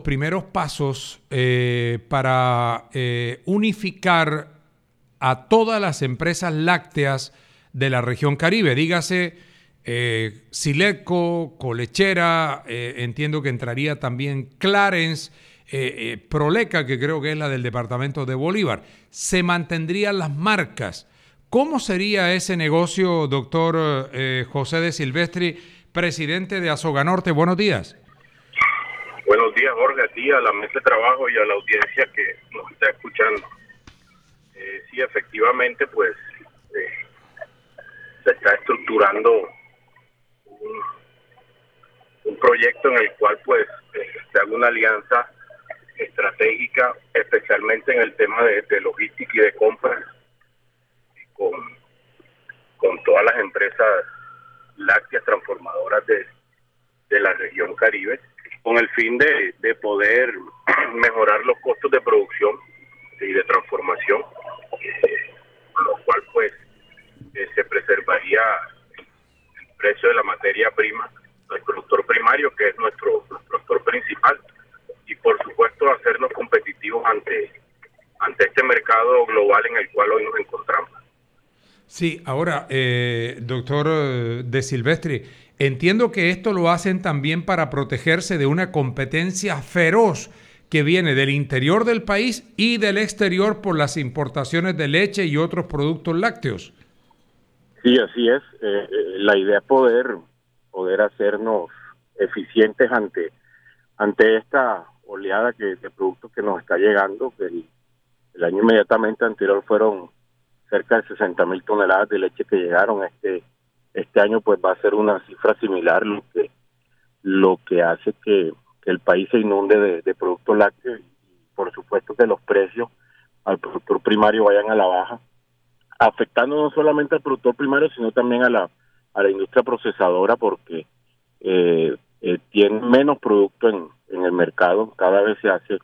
primeros pasos para unificar a todas las empresas lácteas de la región Caribe. Dígase Sileco, Colechera, entiendo que entraría también Clarence, Proleca, que creo que es la del departamento de Bolívar. Se mantendrían las marcas. ¿Cómo sería ese negocio, doctor José de Silvestri, presidente de Asoganorte? Buenos días. Buenos días, Jorge, a ti, a la mesa de trabajo y a la audiencia que nos está escuchando. Sí, efectivamente, pues se está estructurando un proyecto en el cual pues se haga una alianza estratégica, especialmente en el tema de logística y de compras con todas las empresas lácteas transformadoras de la región Caribe, con el fin de poder mejorar los costos de producción y de transformación, con lo cual pues se preservaría el precio de la materia prima del productor primario, que es nuestro productor principal, y por supuesto hacernos competitivos ante este mercado global en el cual hoy nos encontramos. Sí, ahora, doctor de Silvestri, entiendo que esto lo hacen también para protegerse de una competencia feroz que viene del interior del país y del exterior por las importaciones de leche y otros productos lácteos. Sí, así es. La idea es poder hacernos eficientes ante esta oleada de productos que nos está llegando. El año inmediatamente anterior fueron cerca de 60,000 toneladas de leche que llegaron. Este año pues va a ser una cifra similar, lo que hace que el país se inunde de productos lácteos, y por supuesto que los precios al productor primario vayan a la baja, afectando no solamente al productor primario, sino también a la industria procesadora, porque tiene menos producto en el mercado. Cada vez se hace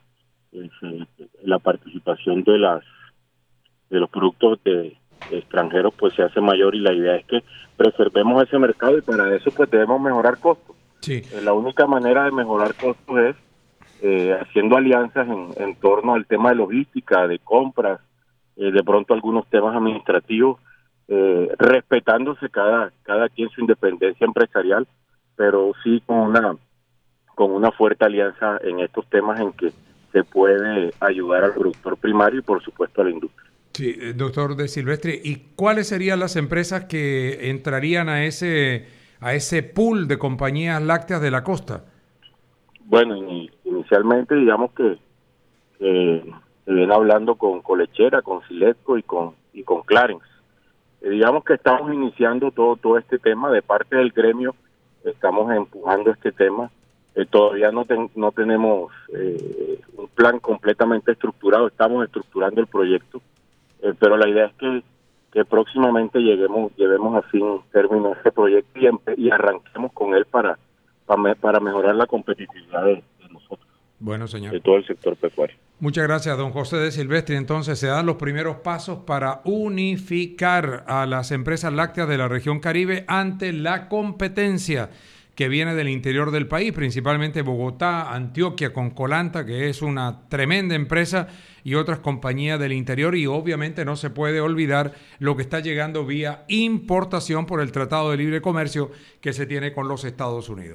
la participación de los productos de extranjeros pues se hace mayor, y la idea es que preservemos ese mercado, y para eso pues debemos mejorar costos. Sí. La única manera de mejorar costos es haciendo alianzas en torno al tema de logística, de compras, de pronto algunos temas administrativos, respetándose cada quien su independencia empresarial, pero sí con una fuerte alianza en estos temas en que se puede ayudar al productor primario y por supuesto a la industria. Sí, doctor de Silvestri, ¿y cuáles serían las empresas que entrarían a ese pool de compañías lácteas de la costa? Bueno, inicialmente digamos que se viene hablando con Colechera, con Sileco y con Clarence. Digamos que estamos iniciando todo este tema de parte del gremio, estamos empujando este tema. Todavía no tenemos un plan completamente estructurado, estamos estructurando el proyecto, pero la idea es que próximamente llevemos a fin término este proyecto y arranquemos con él para mejorar la competitividad de nosotros. Bueno, señor. De todo el sector pecuario. Muchas gracias, don José de Silvestri. Entonces, se dan los primeros pasos para unificar a las empresas lácteas de la región Caribe ante la competencia que viene del interior del país, principalmente Bogotá, Antioquia, con Colanta, que es una tremenda empresa, y otras compañías del interior, y obviamente no se puede olvidar lo que está llegando vía importación por el Tratado de Libre Comercio que se tiene con los Estados Unidos.